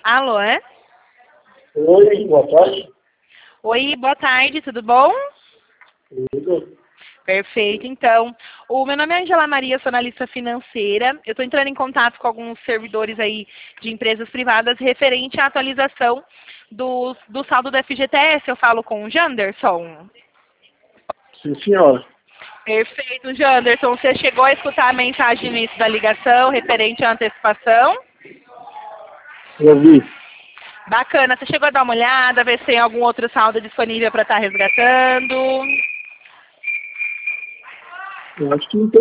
Alô, é? Oi, boa tarde. Oi, boa tarde, tudo bom? Tudo. Perfeito, então. O meu nome é Angela Maria, sou analista financeira. Eu estou entrando em contato com alguns servidores aí de empresas privadas referente à atualização do saldo do FGTS. Eu falo com o Janderson. Sim, senhora. Perfeito, Janderson. Você chegou a escutar a mensagem no início da ligação referente à antecipação? Eu vi. Bacana. Você chegou a dar uma olhada, ver se tem algum outro saldo disponível para estar resgatando? Eu acho que não tem